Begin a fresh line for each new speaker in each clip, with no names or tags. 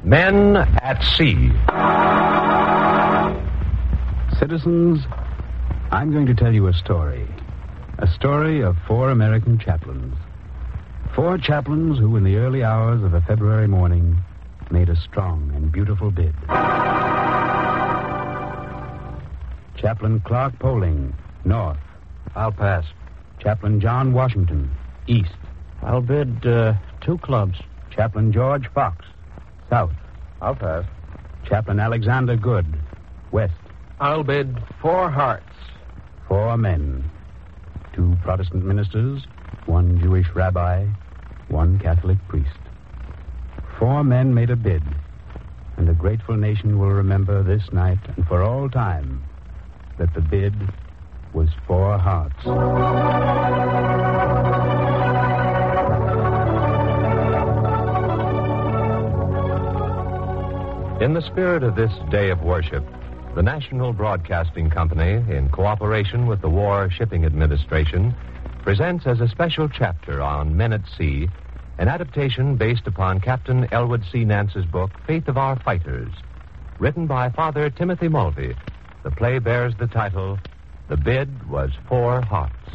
Men at Sea.
Citizens, I'm going to tell you a story. A story of 4 American chaplains. 4 chaplains who, in the early hours of a February morning, made a strong and beautiful bid. Chaplain Clark Poling, north.
I'll pass.
Chaplain John Washington, east.
I'll bid 2 clubs.
Chaplain George Fox, south.
I'll pass.
Chaplain Alexander Good, west.
I'll bid 4 hearts.
4 men. 2 Protestant ministers, 1 Jewish rabbi, 1 Catholic priest. 4 men made a bid, and a grateful nation will remember this night and for all time that the bid was 4 hearts.
In the spirit of this day of worship, the National Broadcasting Company, in cooperation with the War Shipping Administration, presents as a special chapter on Men at Sea an adaptation based upon Captain Elwood C. Nance's book, Faith of Our Fighters. Written by Father Timothy Mulvey, the play bears the title, The Bid Was 4 Hearts.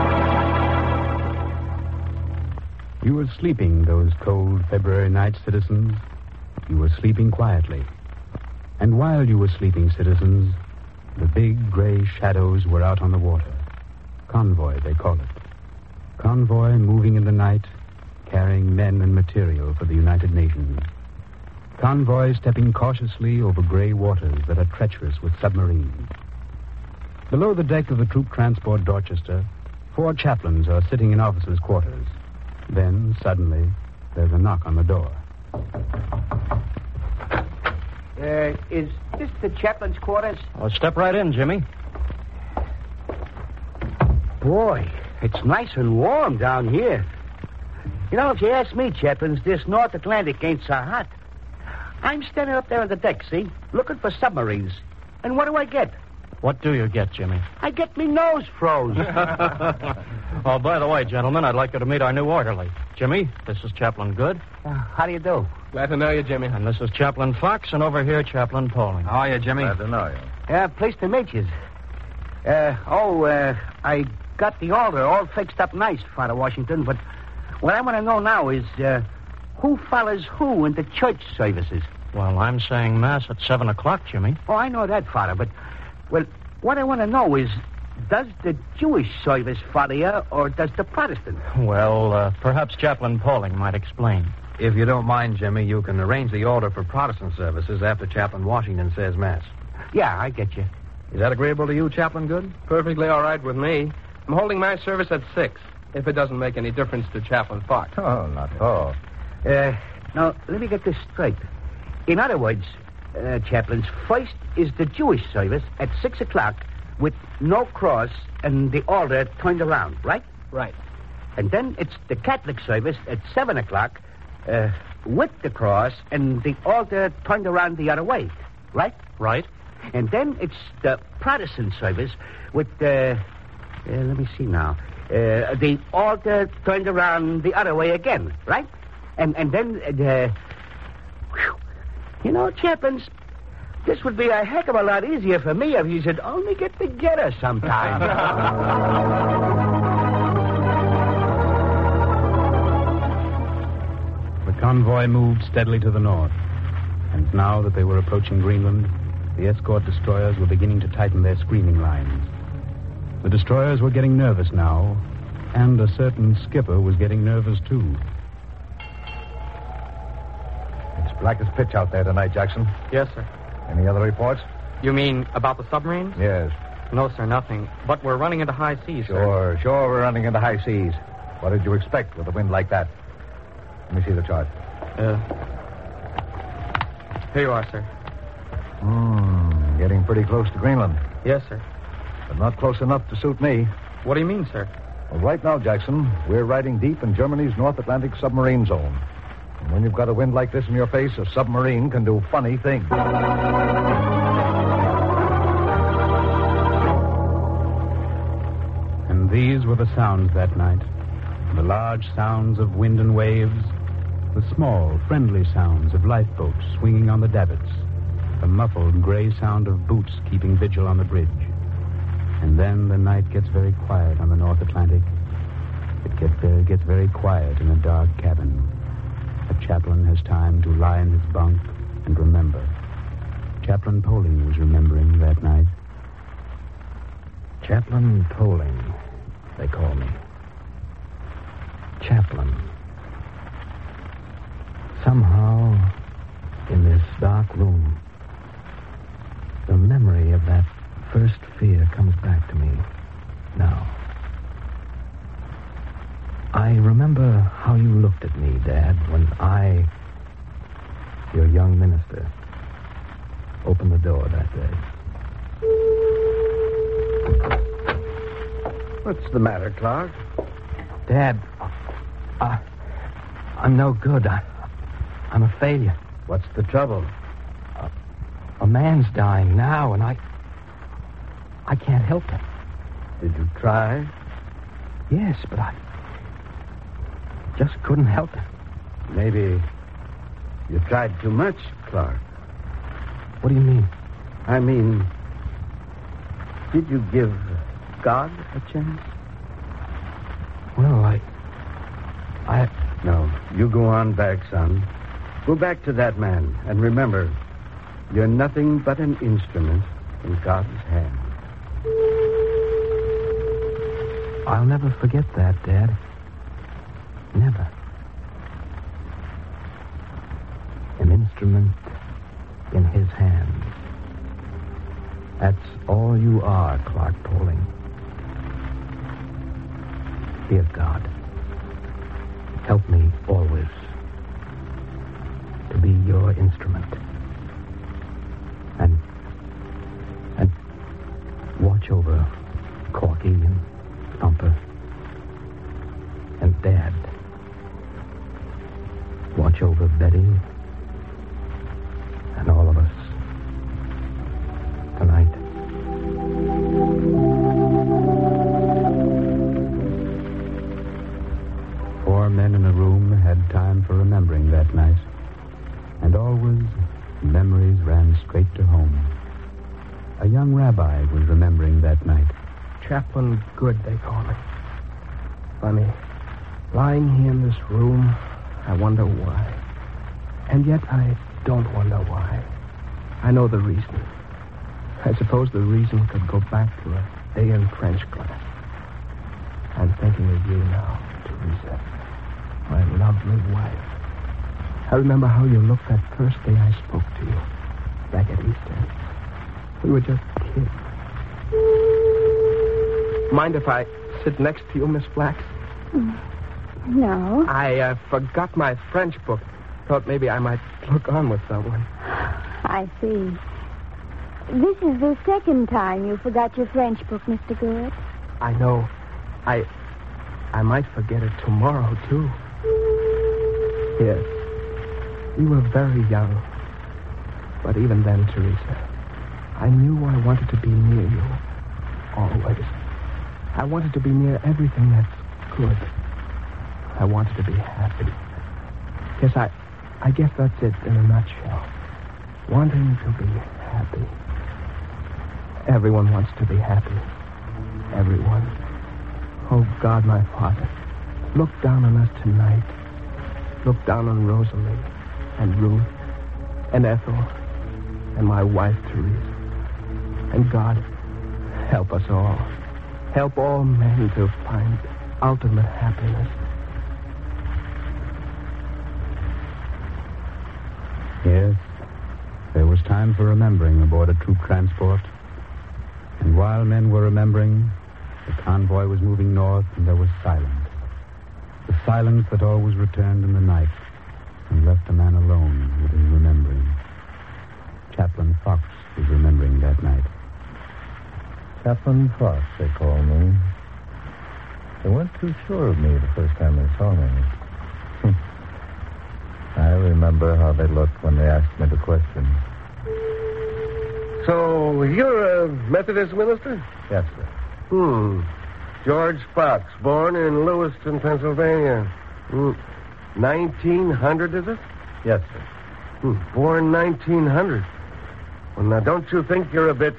You were sleeping those cold February nights, citizens. You were sleeping quietly. And while you were sleeping, citizens, the big gray shadows were out on the water. Convoy, they call it. Convoy moving in the night, carrying men and material for the United Nations. Convoy stepping cautiously over gray waters that are treacherous with submarines. Below the deck of the troop transport Dorchester, 4 chaplains are sitting in officers' quarters. Then, suddenly, there's a knock on the door.
Is this the chaplain's quarters?
Oh, step right in, Jimmy.
Boy, it's nice and warm down here. You know, if you ask me, chaplains, this North Atlantic ain't so hot. I'm standing up there on the deck, see, looking for submarines. And what do I get?
What do you get, Jimmy?
I get me nose froze.
Oh, by the way, gentlemen, I'd like you to meet our new orderly. Jimmy, this is Chaplain Good.
How do you do?
Glad to know you, Jimmy.
And this is Chaplain Fox, and over here, Chaplain Poling.
How are you, Jimmy?
Glad to know you.
Yeah, pleased to meet you. I got the altar all fixed up nice, Father Washington, but what I want to know now is, who follows who in the church services?
Well, I'm saying Mass at 7 o'clock, Jimmy.
Oh, I know that, Father, but, well, what I want to know is, does the Jewish service follow you, or does the Protestant?
Well, perhaps Chaplain Poling might explain.
If you don't mind, Jimmy, you can arrange the order for Protestant services after Chaplain Washington says Mass.
Yeah, I get you.
Is that agreeable to you, Chaplain Good?
Perfectly all right with me. I'm holding my service at 6, if it doesn't make any difference to Chaplain Fox.
Oh, not at all.
Now, let me get this straight. In other words, chaplains, first is the Jewish service at 6 o'clock with no cross and the altar turned around, right?
Right.
And then it's the Catholic service at 7 o'clock with the cross and the altar turned around the other way, right?
Right.
And then it's the Protestant service with let me see now, the altar turned around the other way again, right? And then you know, chaplains, this would be a heck of a lot easier for me if you should only get together sometime.
The convoy moved steadily to the north. And now that they were approaching Greenland, the escort destroyers were beginning to tighten their screaming lines. The destroyers were getting nervous now, and a certain skipper was getting nervous, too.
It's black as pitch out there tonight, Jackson.
Yes, sir.
Any other reports?
You mean about the submarines?
Yes.
No, sir, nothing. But we're running into high seas, sir.
Sure, we're running into high seas. What did you expect with a wind like that? Let me see the chart.
Here you are, sir.
Getting pretty close to Greenland.
Yes, sir.
But not close enough to suit me.
What do you mean, sir?
Well, right now, Jackson, we're riding deep in Germany's North Atlantic submarine zone. And when you've got a wind like this in your face, a submarine can do funny things.
And these were the sounds that night. The large sounds of wind and waves, The small, friendly sounds of lifeboats swinging on the davits. The muffled gray sound of boots keeping vigil on the bridge. And then the night gets very quiet on the North Atlantic. It gets very quiet in a dark cabin. The chaplain has time to lie in his bunk and remember. Chaplain Poling was remembering that night.
Chaplain Poling, they call me. Chaplain. Somehow, in this dark room, the memory of that first fear comes back to me now. I remember how you looked at me, Dad, when I, your young minister, opened the door that day.
What's the matter, Clark?
Dad, I'm no good. I'm a failure.
What's the trouble?
A man's dying now, and I can't help it.
Did you try?
Yes, but I just couldn't help it.
Maybe you tried too much, Clark.
What do you mean?
I mean, did you give God a chance?
Well, I...
No, you go on back, son. Go back to that man, and remember, you're nothing but an instrument in God's hand.
I'll never forget that, Dad. Never. An instrument in his hands. That's all you are, Clark Poling. Dear God, help me always to be your instrument. And watch over Corky and Thumper and Dad. Watch over Betty and all of us tonight.
Four men in a room had time for remembering that night. And always, memories ran straight to home. A young rabbi was remembering that night.
Chaplain Good, they call me. Funny. Lying here in this room, I wonder why. And yet I don't wonder why. I know the reason. I suppose the reason could go back to a day in French class. I'm thinking of you now, Teresa, my lovely wife. I remember how you looked that first day I spoke to you, back at Easter. We were just kids. Mind if I sit next to you, Miss Blacks?
No.
I forgot my French book. Thought maybe I might look on with someone.
I see. This is the second time you forgot your French book, Mr. Good.
I know. I might forget it tomorrow, too. Yes. We were very young. But even then, Teresa, I knew I wanted to be near you. Always. I wanted to be near everything that's good. I wanted to be happy. Yes, I guess that's it in a nutshell. Wanting to be happy. Everyone wants to be happy. Everyone. Oh, God, my Father, look down on us tonight. Look down on Rosalie and Ruth and Ethel and my wife, Teresa. And God, help us all. Help all men to find ultimate happiness.
Yes, there was time for remembering aboard a troop transport. And while men were remembering, the convoy was moving north and there was silence. The silence that always returned in the night and left a man alone with his remembering. Chaplain Fox was remembering that night.
Chaplain Fox, they call me. They weren't too sure of me the first time they saw me. I remember how they looked when they asked me the question.
So, you're a Methodist minister?
Yes, sir.
George Fox, born in Lewiston, Pennsylvania. 1900, is it?
Yes, sir.
Born 1900. Well, now, don't you think you're a bit,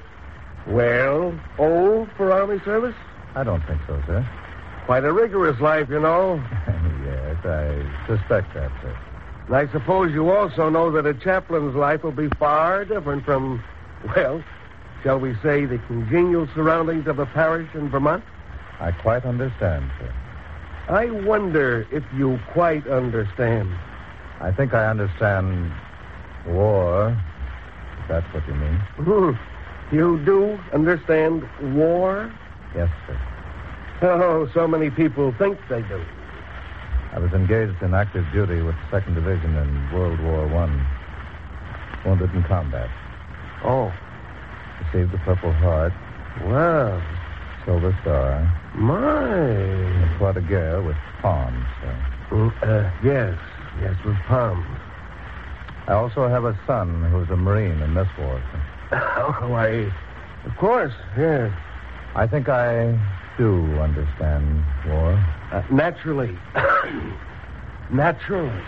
old for Army service?
I don't think so, sir.
Quite a rigorous life, you know.
Yes, I suspect that, sir.
And I suppose you also know that a chaplain's life will be far different from, shall we say, the congenial surroundings of a parish in Vermont?
I quite understand, sir.
I wonder if you quite understand.
I think I understand war, if that's what you mean.
You do understand war?
Yes, sir.
Oh, so many people think they do.
I was engaged in active duty with the 2nd Division in World War I. Wounded in combat.
Oh.
Received the Purple Heart.
Wow.
Silver Star.
My.
And fought a guerre with palms, sir.
Yes, with palms.
I also have a son who's a Marine in this war, sir.
Of course, yes.
I think I do understand war.
Naturally. Naturally.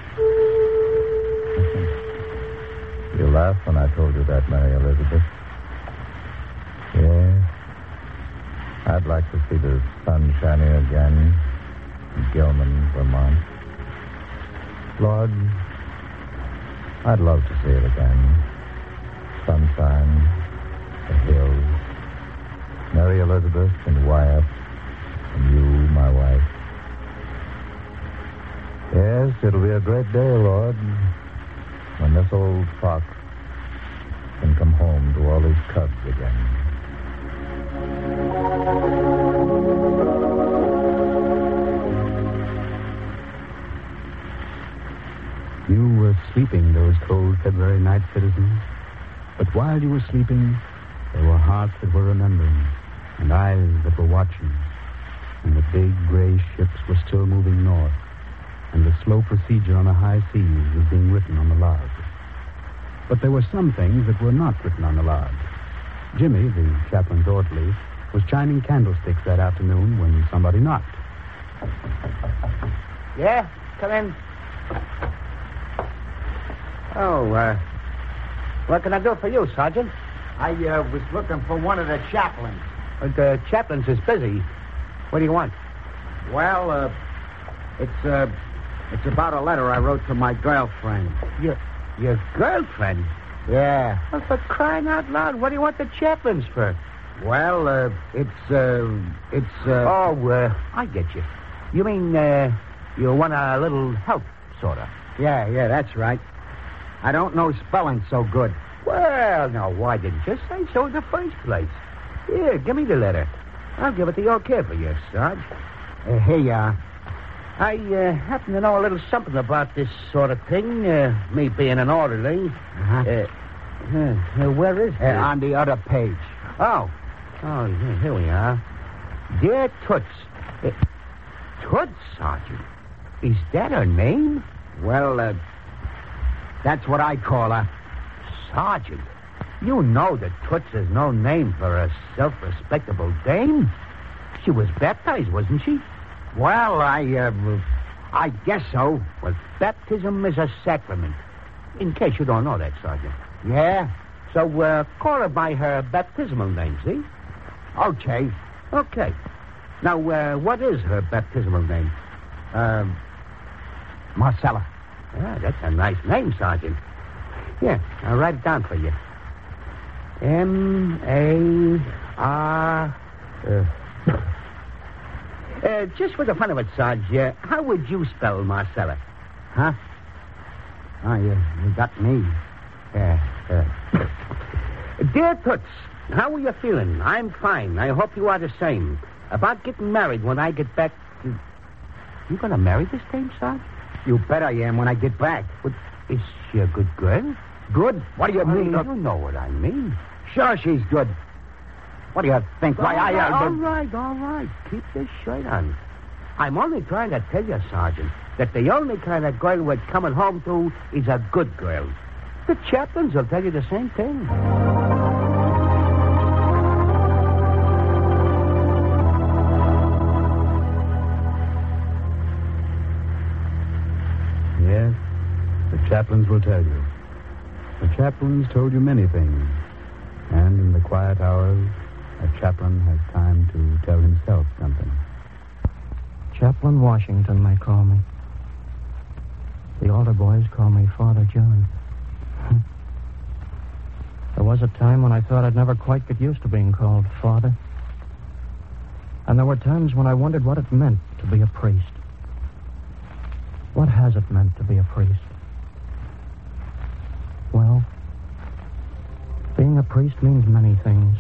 You laughed when I told you that, Mary Elizabeth. Yes. I'd like to see the sun shining again in Gilman, Vermont. Lord, I'd love to see it again. Sunshine, the hills, Mary Elizabeth and Wyatt, and you, my wife. Yes, it'll be a great day, Lord, when this old fox can come home to all his cubs again.
You were sleeping those cold February nights, citizens. But while you were sleeping, there were hearts that were remembering and eyes that were watching. And the big gray ships were still moving north, and the slow procedure on the high seas was being written on the log. But there were some things that were not written on the log. Jimmy, the chaplain's orderly, was shining candlesticks that afternoon when somebody knocked.
Yeah? Come in. Oh, what can I do for you, Sergeant?
I was looking for one of the chaplains.
The chaplain's is busy. What do you want?
Well, it's about a letter I wrote to my girlfriend.
Your girlfriend?
Yeah.
Well, for crying out loud, what do you want the chaplains for?
Well,
I get you. You mean, you want a little help, sort of?
Yeah, that's right. I don't know spelling so good.
Well, now, why didn't you say so in the first place? Here, give me the letter. I'll give it the okay for you, Sarge.
Here you are.
I happen to know a little something about this sort of thing, me being an orderly. Where is it?
On the other page.
Oh, here we are. Dear Toots. Toots, Sergeant? Is that her name?
Well, that's what I call her.
Sergeant, you know that Toots is no name for a self-respectable dame. She was baptized, wasn't she?
Well, I guess so.
Well, baptism is a sacrament. In case you don't know that, Sergeant.
Yeah?
So, call her by her baptismal name, see?
Okay.
Now, what is her baptismal name?
Marcella.
Yeah, that's a nice name, Sergeant. Here, I'll write it down for you. M-A-R... just for the fun of it, Sarge, how would you spell Marcella?
Huh? Oh, you got me.
Dear Toots, how are you feeling? I'm fine. I hope you are the same. About getting married when I get back to... You gonna marry this dame, Sarge?
You bet I am when I get back.
But is she a good girl?
Good? What do you mean?
You know what I mean.
Sure she's good. What do you think?
All right. Keep your shirt on. I'm only trying to tell you, Sergeant, that the only kind of girl we're coming home to is a good girl. The chaplains will tell you the same thing.
chaplains will tell you. The chaplains told you many things. And in the quiet hours, a chaplain has time to tell himself something.
Chaplain Washington, they call me. The older boys call me Father John. There was a time when I thought I'd never quite get used to being called Father. And there were times when I wondered what it meant to be a priest. What has it meant to be a priest? Well, being a priest means many things.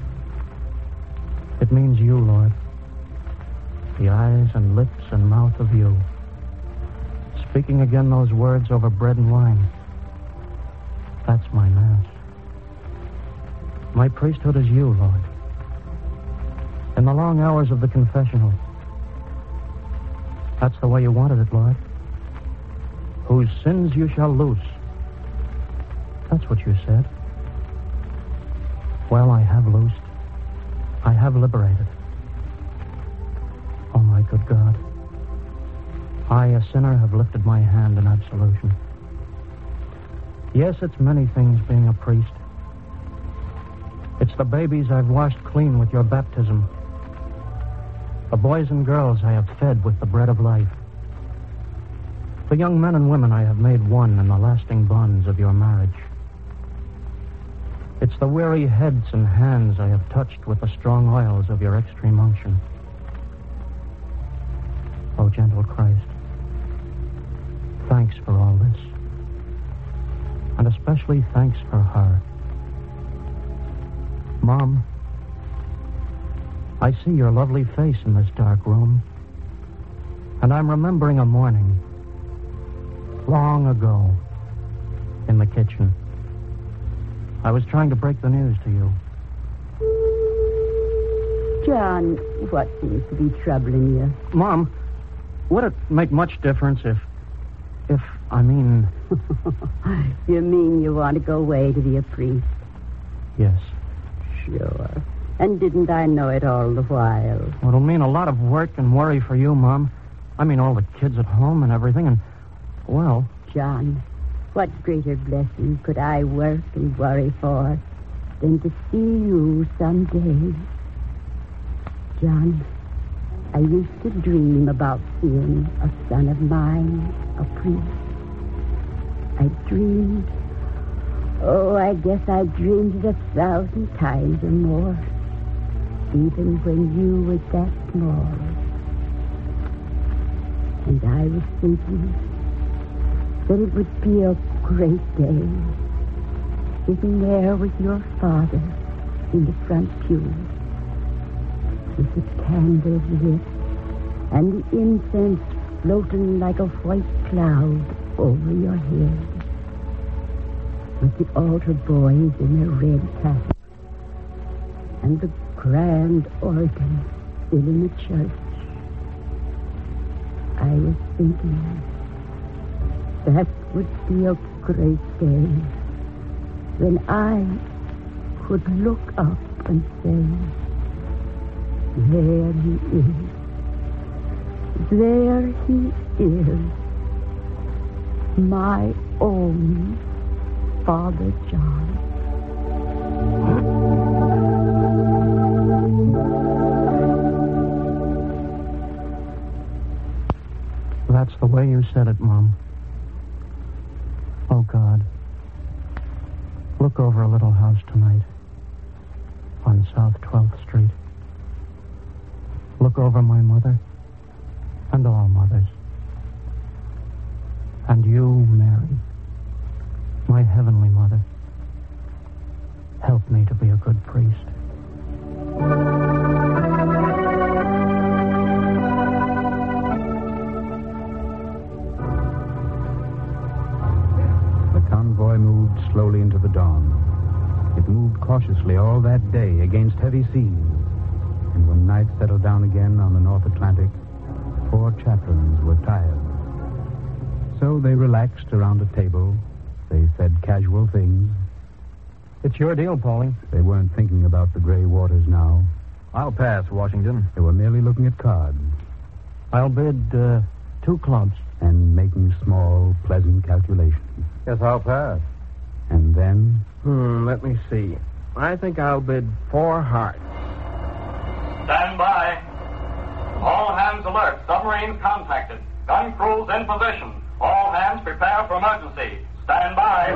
It means you, Lord. The eyes and lips and mouth of you. Speaking again those words over bread and wine. That's my Mass. My priesthood is you, Lord. In the long hours of the confessional. That's the way you wanted it, Lord. Whose sins you shall loose. That's what you said. Well, I have loosed. I have liberated. Oh, my good God. I, a sinner, have lifted my hand in absolution. Yes, it's many things being a priest. It's the babies I've washed clean with your baptism. The boys and girls I have fed with the bread of life. The young men and women I have made one in the lasting bonds of your marriage. It's the weary heads and hands I have touched with the strong oils of your extreme unction. Oh, gentle Christ, thanks for all this. And especially thanks for her. Mom, I see your lovely face in this dark room. And I'm remembering a morning, long ago, in the kitchen. I was trying to break the news to you.
John, what seems to be troubling you?
Mom, would it make much difference if, I mean...
You mean you want to go away to be a priest?
Yes.
Sure. And didn't I know it all the while?
Well, it'll mean a lot of work and worry for you, Mom. I mean, all the kids at home and everything, and, well...
John, what greater blessing could I work and worry for than to see you someday? John, I used to dream about seeing a son of mine, a priest. I dreamed... Oh, I guess I dreamed it 1,000 times or more. Even when you were that small. And I was thinking that it would be a great day sitting there with your father in the front pew with the candles lit and the incense floating like a white cloud over your head, with the altar boys in their red caps and the grand organ filling the church. I was thinking that would be a great day when I could look up and say, there he is. There he is. My own Father John.
That's the way you said it, Mom. Oh, God. Look over a little house tonight on South 12th Street. Look over my mother and all mothers. And you, Mary, my heavenly mother. Help me to be a good priest.
The convoy moved slowly into the dawn. It moved cautiously all that day against heavy seas. And when night settled down again on the North Atlantic, 4 chaplains were tired. So they relaxed around a table. They said casual things.
It's your deal, Paulie.
They weren't thinking about the gray waters now.
I'll pass, Washington.
They were merely looking at cards.
I'll bid 2 clubs.
and making small, pleasant calculations.
Guess I'll pass.
And then,
Let me see. I think I'll bid 4 hearts.
Stand by. All hands alert. Submarines contacted. Gun crews in position. All hands prepare for emergency. Stand by.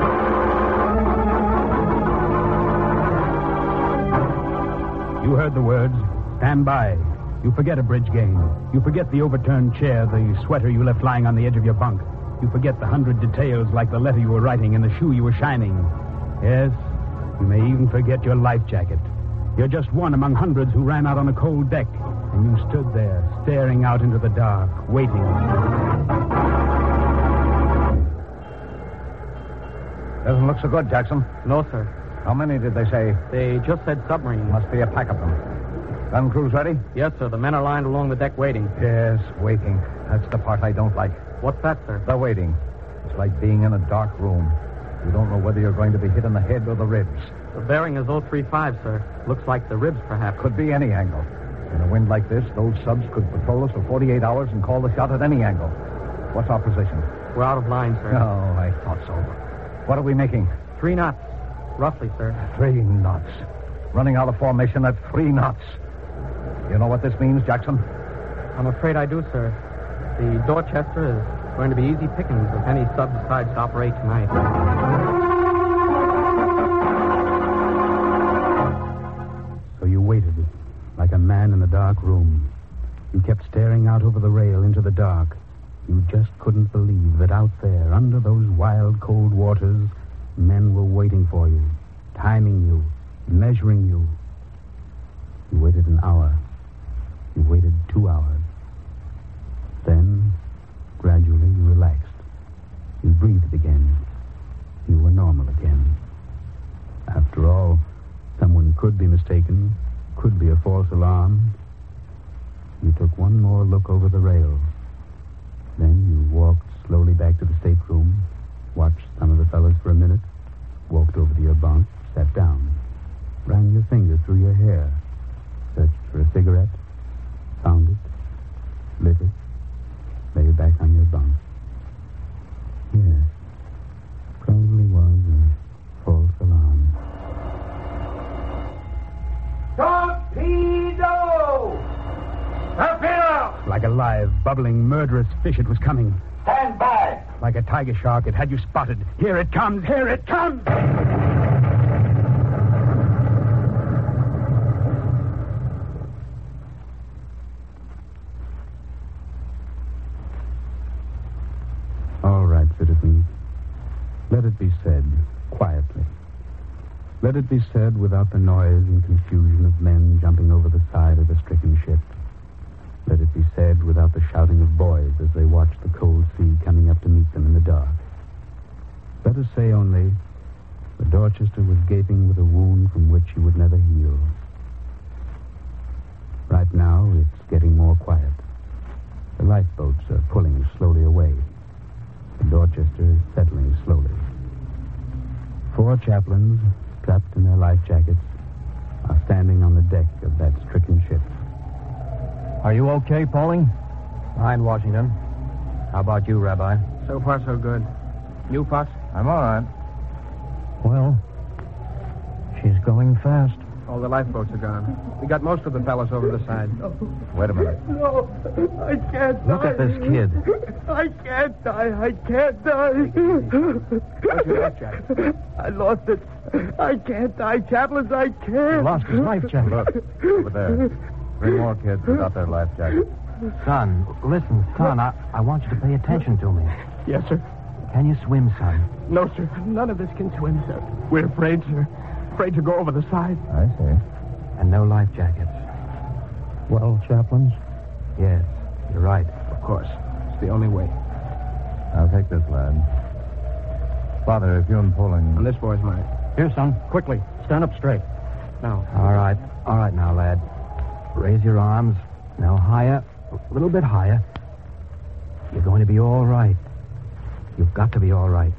you heard the words. Stand by. You forget a bridge game. You forget the overturned chair, the sweater you left lying on the edge of your bunk. You forget the 100 details like the letter you were writing and the shoe you were shining. Yes, you may even forget your life jacket. You're just one among hundreds who ran out on a cold deck, and you stood there, staring out into the dark, waiting.
Doesn't look so good, Jackson.
No, sir.
How many did they say?
They just said submarine.
Must be a pack of them. Gun crews ready?
Yes, sir. The men are lined along the deck waiting.
Yes, waiting. That's the part I don't like.
What's that, sir?
The waiting. It's like being in a dark room. You don't know whether you're going to be hit in the head or the ribs.
The bearing is 035, sir. Looks like the ribs, perhaps.
Could be any angle. In a wind like this, those subs could patrol us for 48 hours and call the shot at any angle. What's our position?
We're out of line, sir.
Oh, I thought so. What are we making?
3 knots. Roughly, sir.
3 knots. Running out of formation at 3 knots. You know what this means, Jackson?
I'm afraid I do, sir. The Dorchester is going to be easy pickings if any sub decides to operate tonight.
So you waited, like a man in a dark room. You kept staring out over the rail into the dark. You just couldn't believe that out there, under those wild, cold waters, men were waiting for you, timing you, measuring you. You waited an hour. You waited 2 hours. Then, gradually, you relaxed. You breathed again. You were normal again. After all, someone could be mistaken, could be a false alarm. You took one more look over the rail. Then you walked slowly back to the stateroom, watched some of the fellas for a minute, walked over to your bunk, sat down, ran your fingers through your hair, searched for a cigarette, found it, lit it, lay back on your bunk. Yes, probably was a false alarm.
Torpedo! Torpedo!
Like a live, bubbling, murderous fish, it was coming.
Stand by!
Like a tiger shark, it had you spotted. Here it comes! Here it comes! All right, citizens. Let it be said, quietly. Let it be said without the noise and confusion of men jumping over the side of the stricken ship. Let it be said without the shouting of boys as they watched the cold sea coming up to meet them in the dark. Let us say only, the Dorchester was gaping with a wound from which she would never heal. Right now, it's getting more quiet. The lifeboats are pulling slowly away. The Dorchester is settling slowly. 4 chaplains, strapped in their life jackets, are standing on the deck of that stricken ship.
Are you okay, Pauling?
Fine, Washington. How about you, Rabbi?
So far, so good. You, Potts?
I'm all right.
Well, she's going fast.
All the lifeboats are gone. We got most of the fellas over the side.
Wait a minute.
No, I can't
Look
die.
at this kid.
I can't die. I can't die.
Where's your life jacket?
I lost it. I can't die, chaplains. I can't.
He lost his life jacket.
Look, over there. 3 more kids without their life jackets.
Son, listen, son, I want you to pay attention to me.
Yes, sir.
Can you swim, son?
No, sir. None of us can swim, sir. We're afraid, sir. Afraid to go over the side.
I see.
And no life jackets.
Well, chaplains?
Yes, you're right.
Of course. It's the only way.
I'll take this, lad. Father, if you're pulling...
And this boy's mine.
Here, son. Quickly. Stand up straight.
Now.
All right now, lad. Raise your arms. Now higher. A little bit higher. You're going to be all right. You've got to be all right.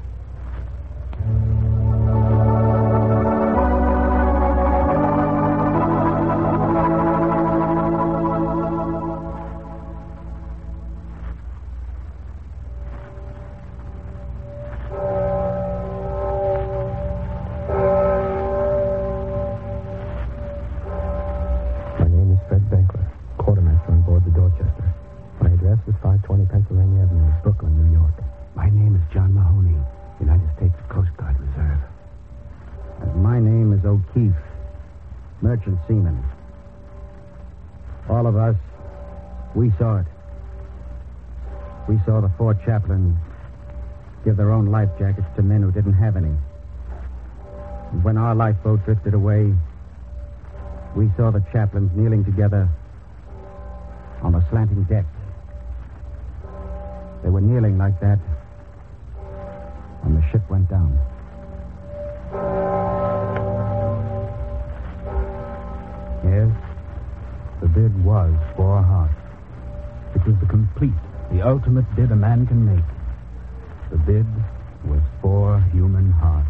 O'Keefe, merchant seaman. All of us, we saw it. We saw the 4 chaplains give their own life jackets to men who didn't have any. And when our lifeboat drifted away, we saw the chaplains kneeling together on the slanting deck. They were kneeling like that when the ship went down.
Yes, the bid was 4 hearts. It was the complete, the ultimate bid a man can make. The bid was 4 human hearts.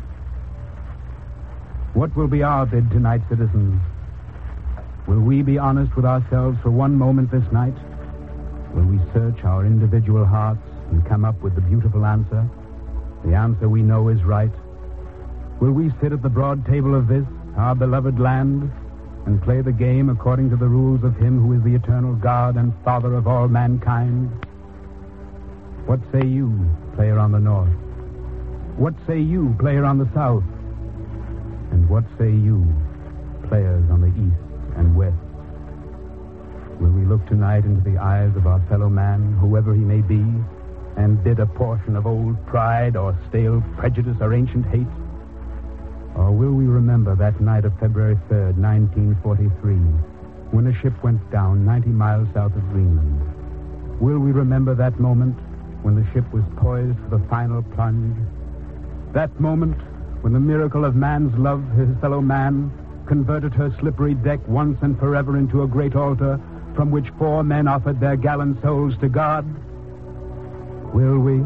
What will be our bid tonight, citizens? Will we be honest with ourselves for one moment this night? Will we search our individual hearts and come up with the beautiful answer? The answer we know is right? Will we sit at the broad table of this, our beloved land, and play the game according to the rules of him who is the eternal God and Father of all mankind? What say you, player on the north? What say you, player on the south? And what say you, players on the east and west? Will we look tonight into the eyes of our fellow man, whoever he may be, and bid a portion of old pride or stale prejudice or ancient hate? Or will we remember that night of February 3rd, 1943, when a ship went down 90 miles south of Greenland? Will we remember that moment when the ship was poised for the final plunge? That moment when the miracle of man's love for his fellow man converted her slippery deck once and forever into a great altar from which 4 men offered their gallant souls to God? Will we?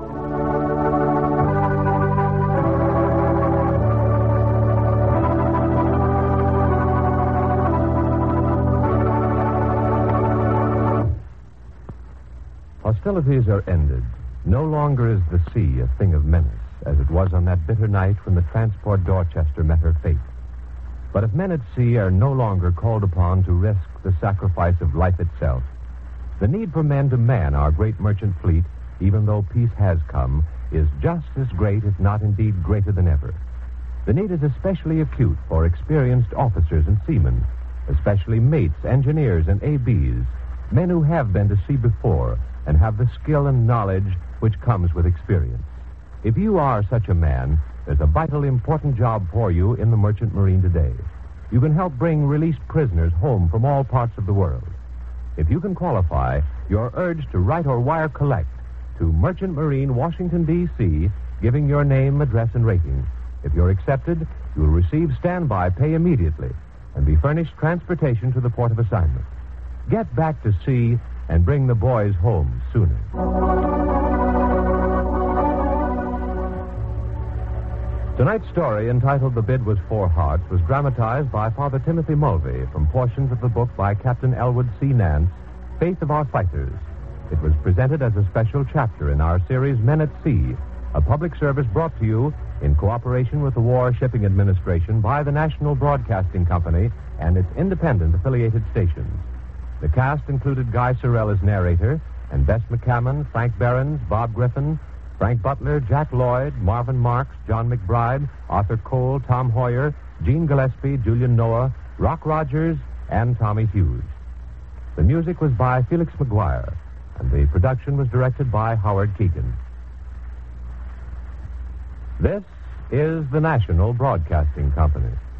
Hostilities are ended. No longer is the sea a thing of menace, as it was on that bitter night when the transport Dorchester met her fate. But if men at sea are no longer called upon to risk the sacrifice of life itself, the need for men to man our great merchant fleet, even though peace has come, is just as great, if not indeed greater than ever. The need is especially acute for experienced officers and seamen, especially mates, engineers, and ABs, men who have been to sea before and have the skill and knowledge which comes with experience. If you are such a man, there's a vitally important job for you in the Merchant Marine today. You can help bring released prisoners home from all parts of the world. If you can qualify, you're urged to write or wire collect to Merchant Marine, Washington, D.C., giving your name, address, and rating. If you're accepted, you'll receive standby pay immediately and be furnished transportation to the port of assignment. Get back to sea and bring the boys home sooner. Tonight's story, entitled The Bid Was 4 Hearts, was dramatized by Father Timothy Mulvey from portions of the book by Captain Elwood C. Nance, Faith of Our Fighters. It was presented as a special chapter in our series Men at Sea, a public service brought to you in cooperation with the War Shipping Administration by the National Broadcasting Company and its independent affiliated stations. The cast included Guy Sorrell as narrator, and Bess McCammon, Frank Behrens, Bob Griffin, Frank Butler, Jack Lloyd, Marvin Marks, John McBride, Arthur Cole, Tom Hoyer, Gene Gillespie, Julian Noah, Rock Rogers, and Tommy Hughes. The music was by Felix McGuire, and the production was directed by Howard Keegan. This is the National Broadcasting Company.